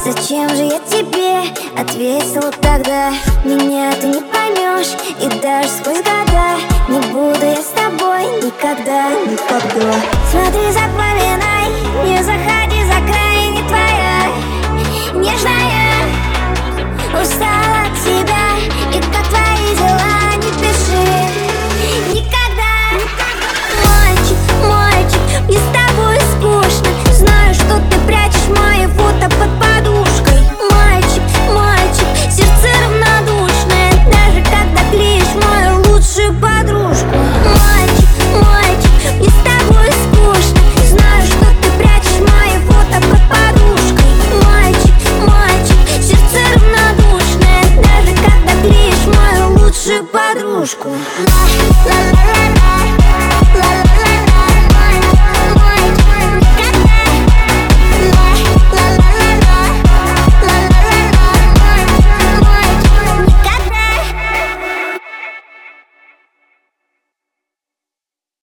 Зачем же я тебе ответила тогда? Меня ты не поймешь, и даже сквозь года не буду я с тобой никогда, никогда. Смотри, запоминай, не заходи